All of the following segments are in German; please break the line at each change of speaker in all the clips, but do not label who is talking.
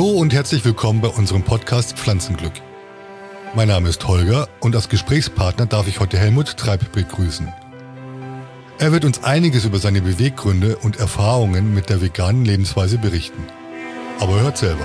Hallo und herzlich willkommen bei unserem Podcast Pflanzenglück. Mein Name ist Holger und als Gesprächspartner darf ich heute Helmut Treib begrüßen. Er wird uns einiges über seine Beweggründe und Erfahrungen mit der veganen Lebensweise berichten. Aber hört selber.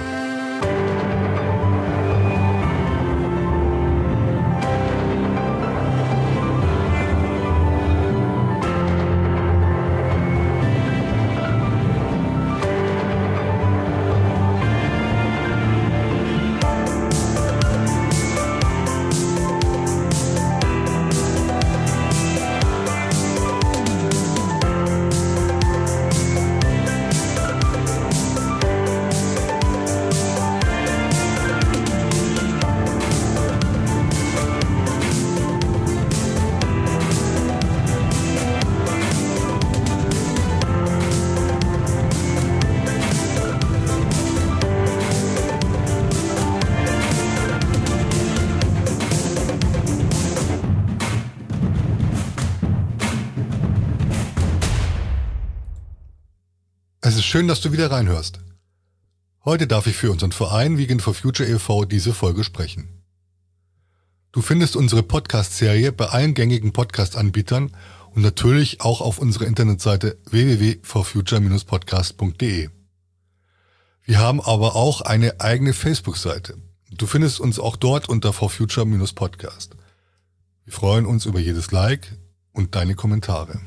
Es ist schön, dass du wieder reinhörst. Heute darf ich für unseren Verein Vegan for Future e.V. diese Folge sprechen. Du findest unsere Podcast-Serie bei allen gängigen Podcast-Anbietern und natürlich auch auf unserer Internetseite www.forfuture-podcast.de. Wir haben aber auch eine eigene Facebook-Seite. Du findest uns auch dort unter forfuture-podcast. Wir freuen uns über jedes Like und deine Kommentare.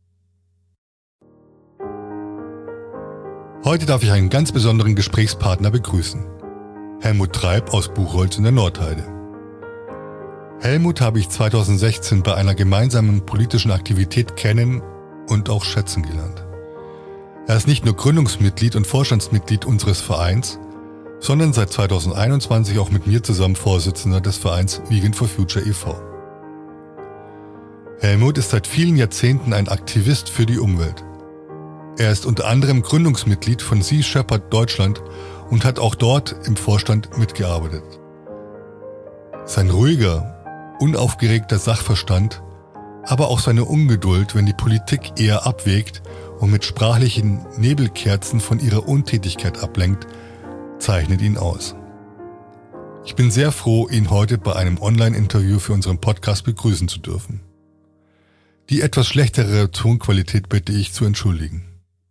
Heute darf ich einen ganz besonderen Gesprächspartner begrüßen. Helmut Treib aus Buchholz in der Nordheide. Helmut habe ich 2016 bei einer gemeinsamen politischen Aktivität kennen und auch schätzen gelernt. Er ist nicht nur Gründungsmitglied und Vorstandsmitglied unseres Vereins, sondern seit 2021 auch mit mir zusammen Vorsitzender des Vereins Vegan for Future e.V. Helmut ist seit vielen Jahrzehnten ein Aktivist für die Umwelt. Er ist unter anderem Gründungsmitglied von Sea Shepherd Deutschland und hat auch dort im Vorstand mitgearbeitet. Sein ruhiger, unaufgeregter Sachverstand, aber auch seine Ungeduld, wenn die Politik eher abwägt und mit sprachlichen Nebelkerzen von ihrer Untätigkeit ablenkt, zeichnet ihn aus. Ich bin sehr froh, ihn heute bei einem Online-Interview für unseren Podcast begrüßen zu dürfen. Die etwas schlechtere Tonqualität bitte ich zu entschuldigen.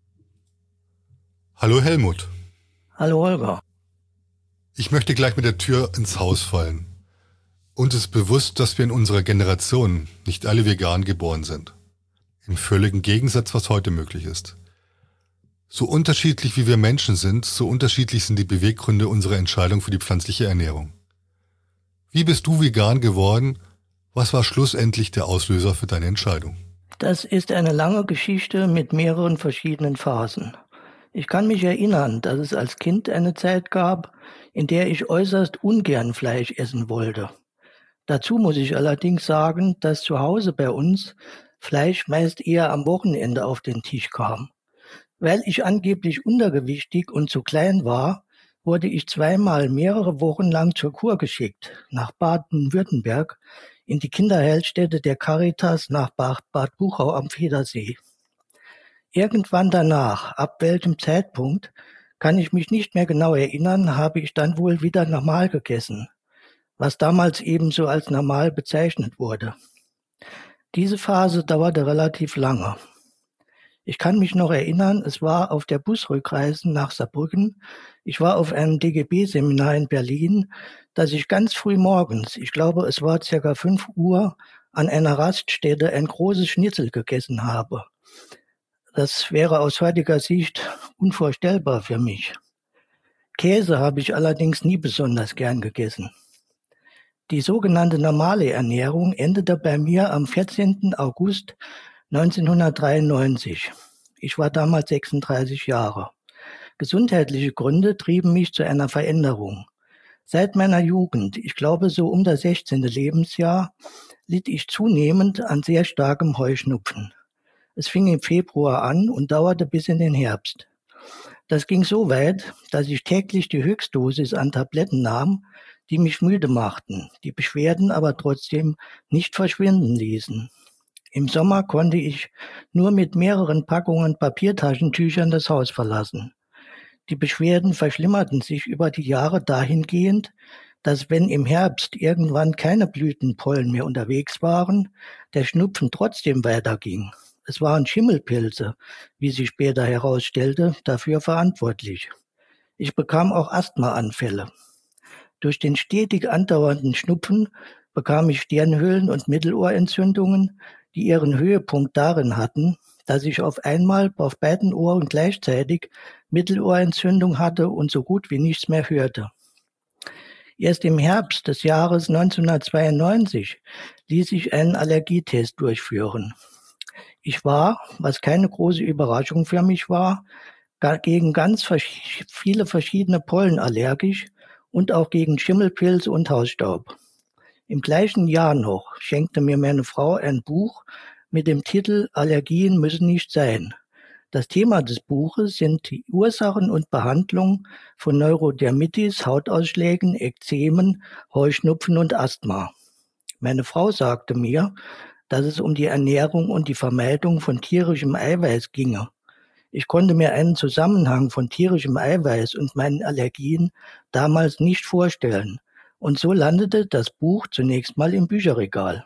Hallo Helmut.
Hallo Holger.
Ich möchte gleich mit der Tür ins Haus fallen. Uns ist bewusst, dass wir in unserer Generation nicht alle vegan geboren sind. Im völligen Gegensatz, was heute möglich ist. So unterschiedlich wie wir Menschen sind, so unterschiedlich sind die Beweggründe unserer Entscheidung für die pflanzliche Ernährung. Wie bist du vegan geworden? Was war schlussendlich der Auslöser für deine Entscheidung?
Das ist eine lange Geschichte mit mehreren verschiedenen Phasen. Ich kann mich erinnern, dass es als Kind eine Zeit gab, in der ich äußerst ungern Fleisch essen wollte. Dazu muss ich allerdings sagen, dass zu Hause bei uns Fleisch meist eher am Wochenende auf den Tisch kam. Weil ich angeblich untergewichtig und zu klein war, wurde ich zweimal mehrere Wochen lang zur Kur geschickt, nach Baden-Württemberg, in die Kinderheilstätte der Caritas nach Bad Buchau am Federsee. Irgendwann danach, ab welchem Zeitpunkt, kann ich mich nicht mehr genau erinnern, habe ich dann wohl wieder normal gegessen, was damals ebenso als normal bezeichnet wurde. Diese Phase dauerte relativ lange. Ich kann mich noch erinnern, es war auf der Busrückreise nach Saarbrücken. Ich war auf einem DGB-Seminar in Berlin, dass ich ganz früh morgens, ich glaube es war ca. 5 Uhr, an einer Raststätte ein großes Schnitzel gegessen habe. Das wäre aus heutiger Sicht unvorstellbar für mich. Käse habe ich allerdings nie besonders gern gegessen. Die sogenannte normale Ernährung endete bei mir am 14. August 1993. Ich war damals 36 Jahre. Gesundheitliche Gründe trieben mich zu einer Veränderung. Seit meiner Jugend, ich glaube so um das 16. Lebensjahr, litt ich zunehmend an sehr starkem Heuschnupfen. Es fing im Februar an und dauerte bis in den Herbst. Das ging so weit, dass ich täglich die Höchstdosis an Tabletten nahm, die mich müde machten, die Beschwerden aber trotzdem nicht verschwinden ließen. Im Sommer konnte ich nur mit mehreren Packungen Papiertaschentüchern das Haus verlassen. Die Beschwerden verschlimmerten sich über die Jahre dahingehend, dass wenn im Herbst irgendwann keine Blütenpollen mehr unterwegs waren, der Schnupfen trotzdem weiterging. Es waren Schimmelpilze, wie sich später herausstellte, dafür verantwortlich. Ich bekam auch Asthmaanfälle. Durch den stetig andauernden Schnupfen bekam ich Stirnhöhlen- und Mittelohrentzündungen, die ihren Höhepunkt darin hatten, dass ich auf einmal auf beiden Ohren gleichzeitig Mittelohrentzündung hatte und so gut wie nichts mehr hörte. Erst im Herbst des Jahres 1992 ließ ich einen Allergietest durchführen. Ich war, was keine große Überraschung für mich war, gegen ganz viele verschiedene Pollen allergisch und auch gegen Schimmelpilze und Hausstaub. Im gleichen Jahr noch schenkte mir meine Frau ein Buch mit dem Titel Allergien müssen nicht sein. Das Thema des Buches sind die Ursachen und Behandlung von Neurodermitis, Hautausschlägen, Ekzemen, Heuschnupfen und Asthma. Meine Frau sagte mir, dass es um die Ernährung und die Vermeidung von tierischem Eiweiß ginge. Ich konnte mir einen Zusammenhang von tierischem Eiweiß und meinen Allergien damals nicht vorstellen. Und so landete das Buch zunächst mal im Bücherregal.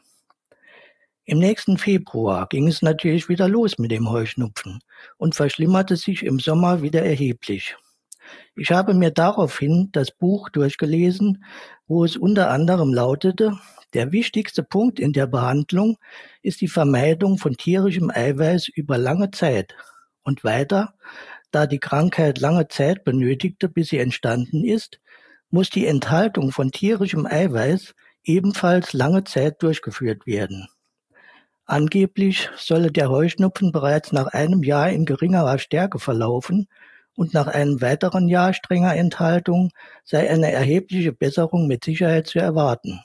Im nächsten Februar ging es natürlich wieder los mit dem Heuschnupfen und verschlimmerte sich im Sommer wieder erheblich. Ich habe mir daraufhin das Buch durchgelesen, wo es unter anderem lautete, der wichtigste Punkt in der Behandlung ist die Vermeidung von tierischem Eiweiß über lange Zeit. Und weiter, da die Krankheit lange Zeit benötigte, bis sie entstanden ist, muss die Enthaltung von tierischem Eiweiß ebenfalls lange Zeit durchgeführt werden. Angeblich solle der Heuschnupfen bereits nach einem Jahr in geringerer Stärke verlaufen und nach einem weiteren Jahr strenger Enthaltung sei eine erhebliche Besserung mit Sicherheit zu erwarten.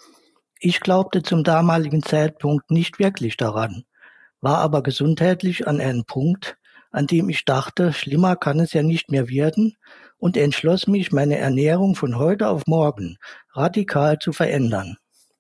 Ich glaubte zum damaligen Zeitpunkt nicht wirklich daran, war aber gesundheitlich an einem Punkt, an dem ich dachte, schlimmer kann es ja nicht mehr werden und entschloss mich, meine Ernährung von heute auf morgen radikal zu verändern.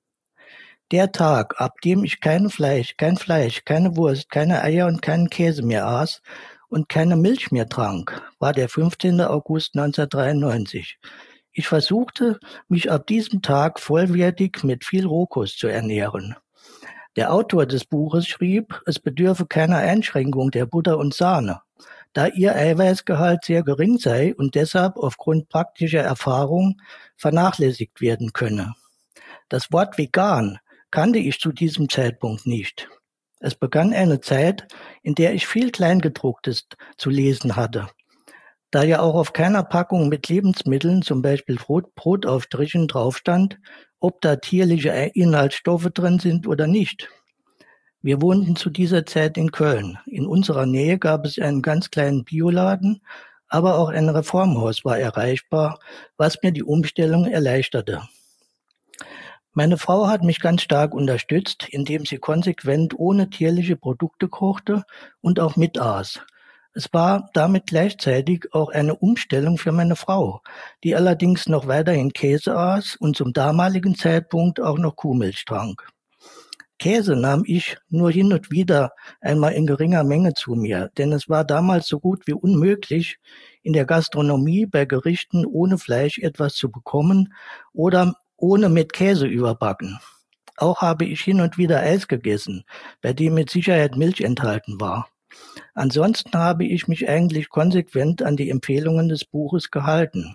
Der Tag, ab dem ich kein Fleisch, keine Wurst, keine Eier und keinen Käse mehr aß und keine Milch mehr trank, war der 15. August 1993. Ich versuchte, mich ab diesem Tag vollwertig mit viel Rohkost zu ernähren. Der Autor des Buches schrieb, es bedürfe keiner Einschränkung der Butter und Sahne, da ihr Eiweißgehalt sehr gering sei und deshalb aufgrund praktischer Erfahrung vernachlässigt werden könne. Das Wort vegan kannte ich zu diesem Zeitpunkt nicht. Es begann eine Zeit, in der ich viel Kleingedrucktes zu lesen hatte. Da ja auch auf keiner Packung mit Lebensmitteln, zum Beispiel Brotaufstrichen, drauf stand, ob da tierliche Inhaltsstoffe drin sind oder nicht. Wir wohnten zu dieser Zeit in Köln. In unserer Nähe gab es einen ganz kleinen Bioladen, aber auch ein Reformhaus war erreichbar, was mir die Umstellung erleichterte. Meine Frau hat mich ganz stark unterstützt, indem sie konsequent ohne tierliche Produkte kochte und auch mitaß. Es war damit gleichzeitig auch eine Umstellung für meine Frau, die allerdings noch weiterhin Käse aß und zum damaligen Zeitpunkt auch noch Kuhmilch trank. Käse nahm ich nur hin und wieder einmal in geringer Menge zu mir, denn es war damals so gut wie unmöglich, in der Gastronomie bei Gerichten ohne Fleisch etwas zu bekommen oder ohne mit Käse überbacken. Auch habe ich hin und wieder Eis gegessen, bei dem mit Sicherheit Milch enthalten war. Ansonsten habe ich mich eigentlich konsequent an die Empfehlungen des Buches gehalten.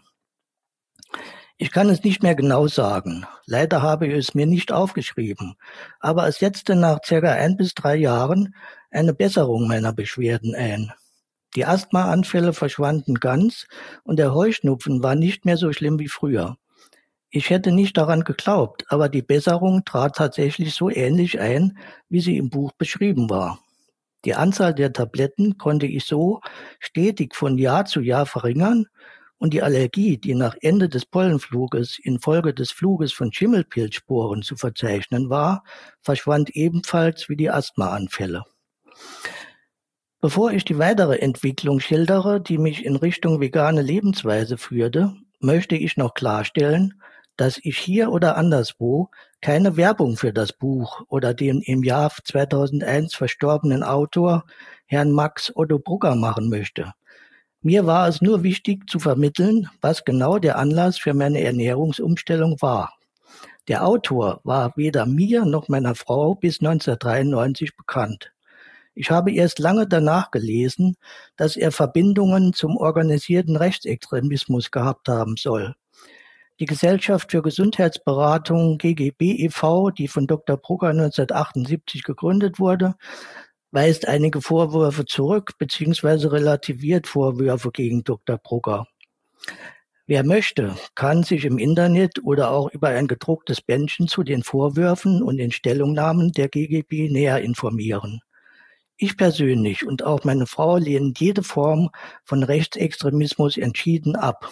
Ich kann es nicht mehr genau sagen. Leider habe ich es mir nicht aufgeschrieben, aber es setzte nach ca. 1 bis 3 Jahren eine Besserung meiner Beschwerden ein. Die Asthmaanfälle verschwanden ganz und der Heuschnupfen war nicht mehr so schlimm wie früher. Ich hätte nicht daran geglaubt, aber die Besserung trat tatsächlich so ähnlich ein, wie sie im Buch beschrieben war. Die Anzahl der Tabletten konnte ich so stetig von Jahr zu Jahr verringern und die Allergie, die nach Ende des Pollenfluges infolge des Fluges von Schimmelpilzsporen zu verzeichnen war, verschwand ebenfalls wie die Asthmaanfälle. Bevor ich die weitere Entwicklung schildere, die mich in Richtung vegane Lebensweise führte, möchte ich noch klarstellen, dass ich hier oder anderswo keine Werbung für das Buch oder den im Jahr 2001 verstorbenen Autor Herrn Max Otto Brugger machen möchte. Mir war es nur wichtig zu vermitteln, was genau der Anlass für meine Ernährungsumstellung war. Der Autor war weder mir noch meiner Frau bis 1993 bekannt. Ich habe erst lange danach gelesen, dass er Verbindungen zum organisierten Rechtsextremismus gehabt haben soll. Die Gesellschaft für Gesundheitsberatung GGB e.V., die von Dr. Brugger 1978 gegründet wurde, weist einige Vorwürfe zurück bzw. relativiert Vorwürfe gegen Dr. Brugger. Wer möchte, kann sich im Internet oder auch über ein gedrucktes Bändchen zu den Vorwürfen und den Stellungnahmen der GGB näher informieren. Ich persönlich und auch meine Frau lehnen jede Form von Rechtsextremismus entschieden ab.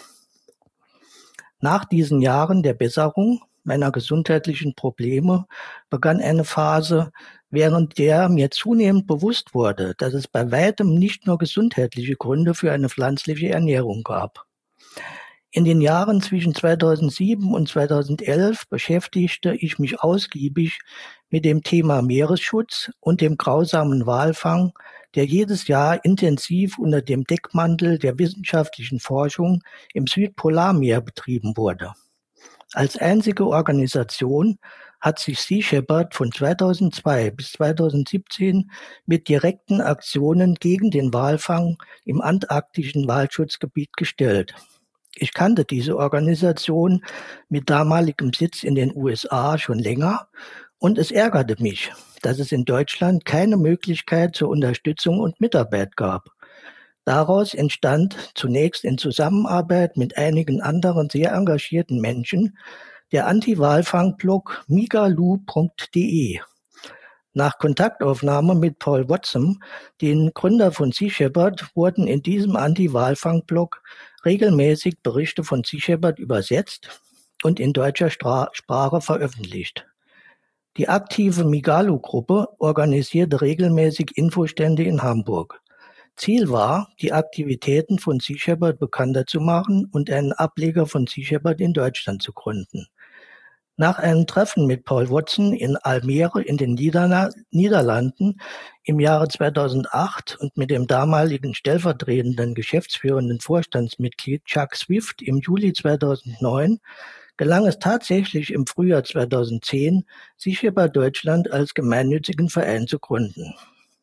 Nach diesen Jahren der Besserung meiner gesundheitlichen Probleme begann eine Phase, während der mir zunehmend bewusst wurde, dass es bei weitem nicht nur gesundheitliche Gründe für eine pflanzliche Ernährung gab. In den Jahren zwischen 2007 und 2011 beschäftigte ich mich ausgiebig mit dem Thema Meeresschutz und dem grausamen Walfang, der jedes Jahr intensiv unter dem Deckmantel der wissenschaftlichen Forschung im Südpolarmeer betrieben wurde. Als einzige Organisation hat sich Sea Shepherd von 2002 bis 2017 mit direkten Aktionen gegen den Walfang im antarktischen Walschutzgebiet gestellt. Ich kannte diese Organisation mit damaligem Sitz in den USA schon länger und es ärgerte mich, dass es in Deutschland keine Möglichkeit zur Unterstützung und Mitarbeit gab. Daraus entstand zunächst in Zusammenarbeit mit einigen anderen sehr engagierten Menschen der Anti-Walfang-Blog migaloo.de. Nach Kontaktaufnahme mit Paul Watson, dem Gründer von Sea Shepherd, wurden in diesem Anti-Walfang-Blog regelmäßig Berichte von Sea Shepherd übersetzt und in deutscher Sprache veröffentlicht. Die aktive Migaloo-Gruppe organisierte regelmäßig Infostände in Hamburg. Ziel war, die Aktivitäten von Sea Shepherd bekannter zu machen und einen Ableger von Sea Shepherd in Deutschland zu gründen. Nach einem Treffen mit Paul Watson in Almere in den Niederlanden im Jahre 2008 und mit dem damaligen stellvertretenden geschäftsführenden Vorstandsmitglied Chuck Swift im Juli 2009 gelang es tatsächlich im Frühjahr 2010, Sea Shepherd Deutschland als gemeinnützigen Verein zu gründen.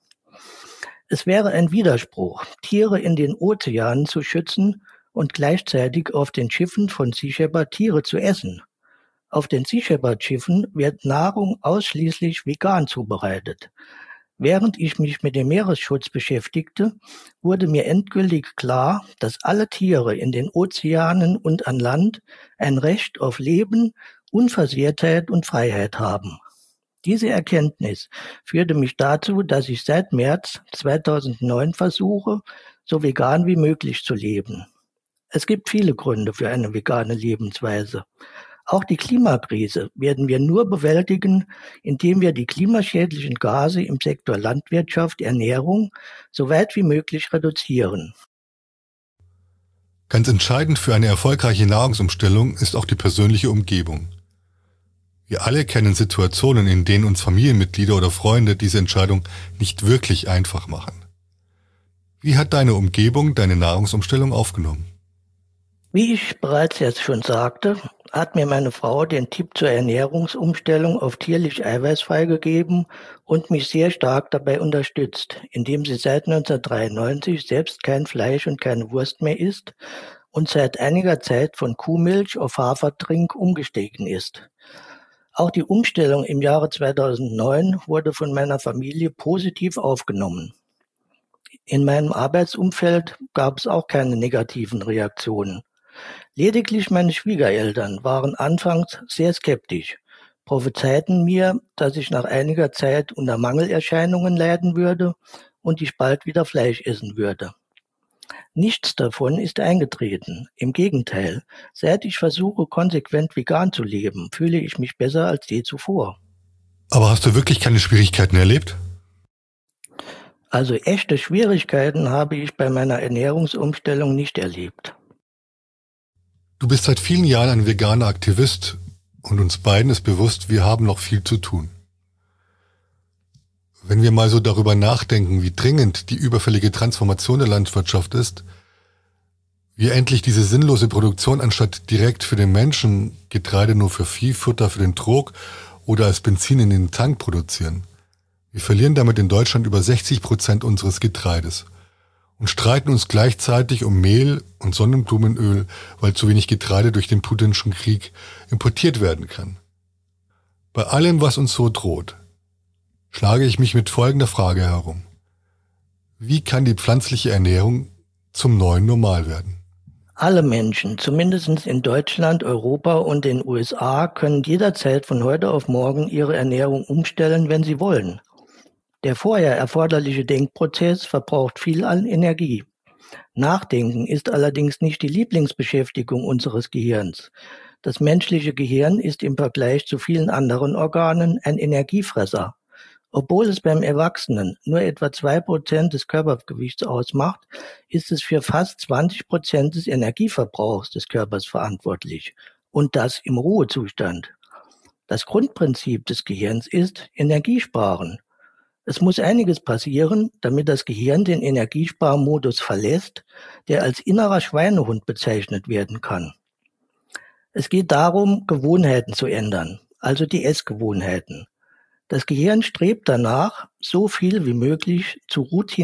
Es wäre ein Widerspruch, Tiere in den Ozeanen zu schützen und gleichzeitig auf den Schiffen von Sea Shepherd Tiere zu essen. Auf den Sea Shepherd Schiffen wird Nahrung ausschließlich vegan zubereitet. Während ich mich mit dem Meeresschutz beschäftigte, wurde mir endgültig klar, dass alle Tiere in den Ozeanen und an Land ein Recht auf Leben, Unversehrtheit und Freiheit haben. Diese Erkenntnis führte mich dazu, dass ich seit März 2009 versuche, so vegan wie möglich zu leben. Es gibt viele Gründe für eine vegane Lebensweise. Auch die Klimakrise werden wir nur bewältigen, indem wir die klimaschädlichen Gase im Sektor Landwirtschaft, Ernährung so weit wie möglich reduzieren.
Ganz entscheidend für eine erfolgreiche Nahrungsumstellung ist auch die persönliche Umgebung. Wir alle kennen Situationen, in denen uns Familienmitglieder oder Freunde diese Entscheidung nicht wirklich einfach machen. Wie hat deine Umgebung deine Nahrungsumstellung aufgenommen?
Wie ich bereits jetzt schon sagte, hat mir meine Frau den Tipp zur Ernährungsumstellung auf tierlich eiweißfrei gegeben und mich sehr stark dabei unterstützt, indem sie seit 1993 selbst kein Fleisch und keine Wurst mehr isst und seit einiger Zeit von Kuhmilch auf Hafertrink umgestiegen ist. Auch die Umstellung im Jahre 2009 wurde von meiner Familie positiv aufgenommen. In meinem Arbeitsumfeld gab es auch keine negativen Reaktionen. Lediglich meine Schwiegereltern waren anfangs sehr skeptisch, prophezeiten mir, dass ich nach einiger Zeit unter Mangelerscheinungen leiden würde und ich bald wieder Fleisch essen würde. Nichts davon ist eingetreten. Im Gegenteil, seit ich versuche, konsequent vegan zu leben, fühle ich mich besser als je zuvor.
Aber hast du wirklich keine Schwierigkeiten erlebt?
Also echte Schwierigkeiten habe ich bei meiner Ernährungsumstellung nicht erlebt.
Du bist seit vielen Jahren ein veganer Aktivist und uns beiden ist bewusst, wir haben noch viel zu tun. Wenn wir mal so darüber nachdenken, wie dringend die überfällige Transformation der Landwirtschaft ist, Wir endlich diese sinnlose Produktion anstatt direkt für den Menschen Getreide nur für Viehfutter für den Trog oder als Benzin in den Tank produzieren. Wir verlieren damit in Deutschland über 60% unseres Getreides und streiten uns gleichzeitig um Mehl und Sonnenblumenöl, weil zu wenig Getreide durch den putinschen Krieg importiert werden kann. Bei allem, was uns so droht, schlage ich mich mit folgender Frage herum. Wie kann die pflanzliche Ernährung zum neuen Normal werden?
Alle Menschen, zumindest in Deutschland, Europa und den USA, können jederzeit von heute auf morgen ihre Ernährung umstellen, wenn sie wollen. Der vorher erforderliche Denkprozess verbraucht viel an Energie. Nachdenken ist allerdings nicht die Lieblingsbeschäftigung unseres Gehirns. Das menschliche Gehirn ist im Vergleich zu vielen anderen Organen ein Energiefresser. Obwohl es beim Erwachsenen nur etwa 2% des Körpergewichts ausmacht, ist es für fast 20% des Energieverbrauchs des Körpers verantwortlich. Und das im Ruhezustand. Das Grundprinzip des Gehirns ist Energiesparen. Es muss einiges passieren, damit das Gehirn den Energiesparmodus verlässt, der als innerer Schweinehund bezeichnet werden kann. Es geht darum, Gewohnheiten zu ändern, also die Essgewohnheiten. Das Gehirn strebt danach, so viel wie möglich zu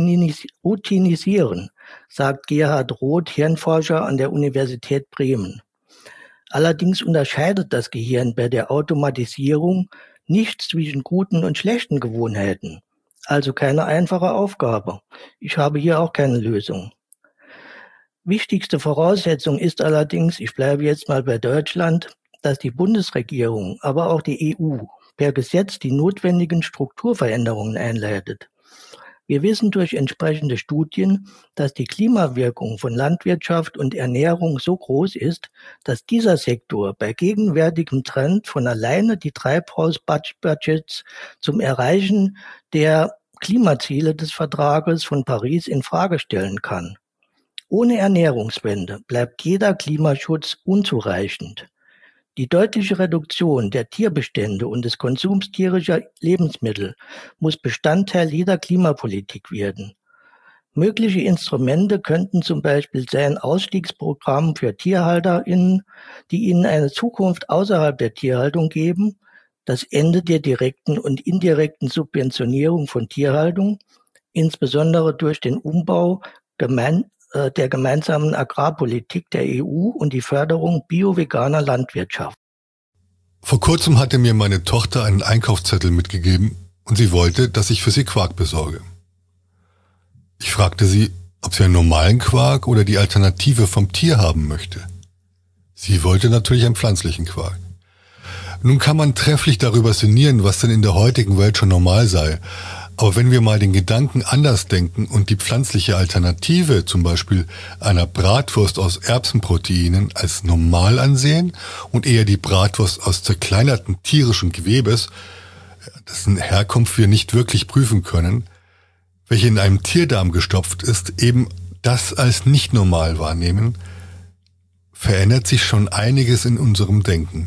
routinisieren, sagt Gerhard Roth, Hirnforscher an der Universität Bremen. Allerdings unterscheidet das Gehirn bei der Automatisierung nicht zwischen guten und schlechten Gewohnheiten. Also keine einfache Aufgabe. Ich habe hier auch keine Lösung. Wichtigste Voraussetzung ist allerdings, ich bleibe jetzt mal bei Deutschland, dass die Bundesregierung, aber auch die EU per Gesetz die notwendigen Strukturveränderungen einleitet. Wir wissen durch entsprechende Studien, dass die Klimawirkung von Landwirtschaft und Ernährung so groß ist, dass dieser Sektor bei gegenwärtigem Trend von alleine die Treibhausbudgets zum Erreichen der Klimaziele des Vertrages von Paris in Frage stellen kann. Ohne Ernährungswende bleibt jeder Klimaschutz unzureichend. Die deutliche Reduktion der Tierbestände und des Konsums tierischer Lebensmittel muss Bestandteil jeder Klimapolitik werden. Mögliche Instrumente könnten zum Beispiel sein Ausstiegsprogramm für TierhalterInnen, die ihnen eine Zukunft außerhalb der Tierhaltung geben, das Ende der direkten und indirekten Subventionierung von Tierhaltung, insbesondere durch den Umbau der gemeinsamen Agrarpolitik der EU und die Förderung bio-veganer Landwirtschaft.
Vor kurzem hatte mir meine Tochter einen Einkaufszettel mitgegeben und sie wollte, dass ich für sie Quark besorge. Ich fragte sie, ob sie einen normalen Quark oder die Alternative vom Tier haben möchte. Sie wollte natürlich einen pflanzlichen Quark. Nun kann man trefflich darüber sinnieren, was denn in der heutigen Welt schon normal sei. Aber wenn wir mal den Gedanken anders denken und die pflanzliche Alternative, zum Beispiel einer Bratwurst aus Erbsenproteinen, als normal ansehen und eher die Bratwurst aus zerkleinerten tierischen Gewebes, dessen Herkunft wir nicht wirklich prüfen können, welche in einem Tierdarm gestopft ist, eben das als nicht normal wahrnehmen, verändert sich schon einiges in unserem Denken.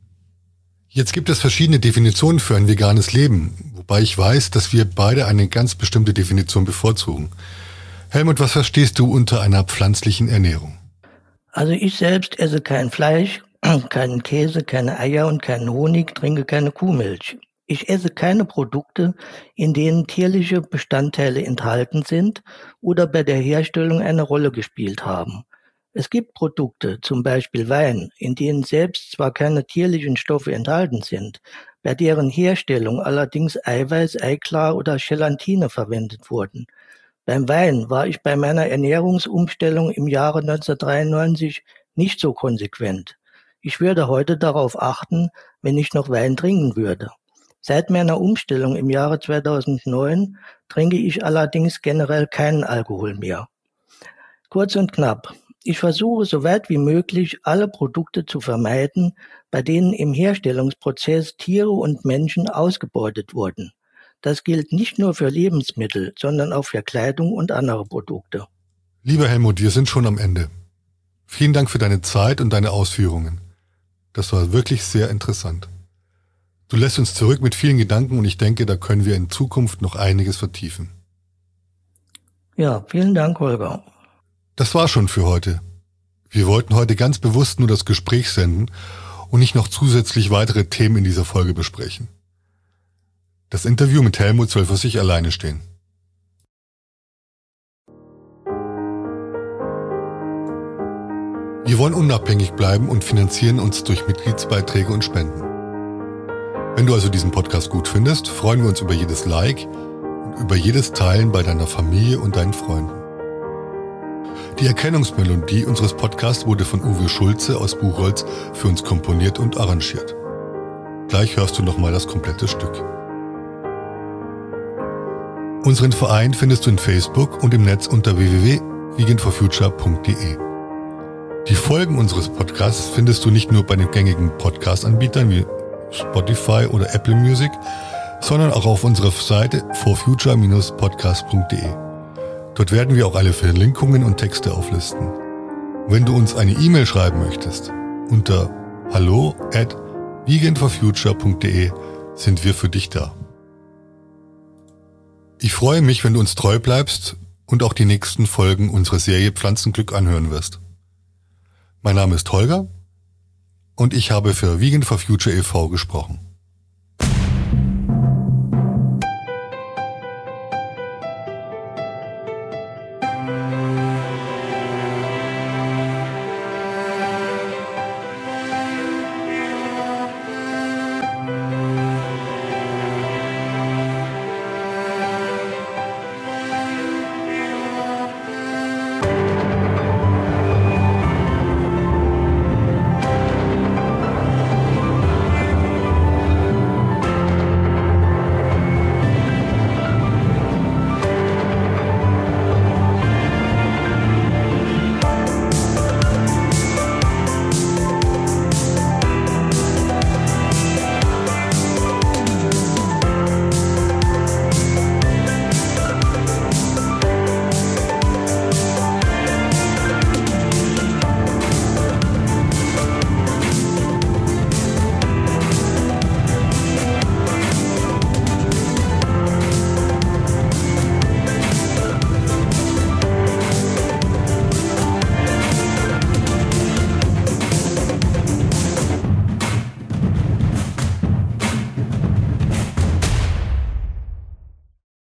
Jetzt gibt es verschiedene Definitionen für ein veganes Leben, wobei ich weiß, dass wir beide eine ganz bestimmte Definition bevorzugen. Helmut, was verstehst du unter einer pflanzlichen Ernährung?
Also ich selbst esse kein Fleisch, keinen Käse, keine Eier und keinen Honig, trinke keine Kuhmilch. Ich esse keine Produkte, in denen tierliche Bestandteile enthalten sind oder bei der Herstellung eine Rolle gespielt haben. Es gibt Produkte, zum Beispiel Wein, in denen selbst zwar keine tierlichen Stoffe enthalten sind, bei deren Herstellung allerdings Eiweiß, Eiklar oder Gelatine verwendet wurden. Beim Wein war ich bei meiner Ernährungsumstellung im Jahre 1993 nicht so konsequent. Ich würde heute darauf achten, wenn ich noch Wein trinken würde. Seit meiner Umstellung im Jahre 2009 trinke ich allerdings generell keinen Alkohol mehr. Kurz und knapp. Ich versuche so weit wie möglich, alle Produkte zu vermeiden, bei denen im Herstellungsprozess Tiere und Menschen ausgebeutet wurden. Das gilt nicht nur für Lebensmittel, sondern auch für Kleidung und andere Produkte.
Lieber Helmut, wir sind schon am Ende. Vielen Dank für deine Zeit und deine Ausführungen. Das war wirklich sehr interessant. Du lässt uns zurück mit vielen Gedanken und ich denke, da können wir in Zukunft noch einiges vertiefen.
Ja, vielen Dank, Holger.
Das war schon für heute. Wir wollten heute ganz bewusst nur das Gespräch senden und nicht noch zusätzlich weitere Themen in dieser Folge besprechen. Das Interview mit Helmut soll für sich alleine stehen. Wir wollen unabhängig bleiben und finanzieren uns durch Mitgliedsbeiträge und Spenden. Wenn du also diesen Podcast gut findest, freuen wir uns über jedes Like und über jedes Teilen bei deiner Familie und deinen Freunden. Die Erkennungsmelodie unseres Podcasts wurde von Uwe Schulze aus Buchholz für uns komponiert und arrangiert. Gleich hörst du nochmal das komplette Stück. Unseren Verein findest du in Facebook und im Netz unter www.veganforfuture.de. Die Folgen unseres Podcasts findest du nicht nur bei den gängigen Podcast-Anbietern wie Spotify oder Apple Music, sondern auch auf unserer Seite forfuture-podcast.de. Dort werden wir auch alle Verlinkungen und Texte auflisten. Wenn du uns eine E-Mail schreiben möchtest, unter hallo@veganforfuture.de sind wir für dich da. Ich freue mich, wenn du uns treu bleibst und auch die nächsten Folgen unserer Serie Pflanzenglück anhören wirst. Mein Name ist Holger und ich habe für Vegan for Future e.V. gesprochen.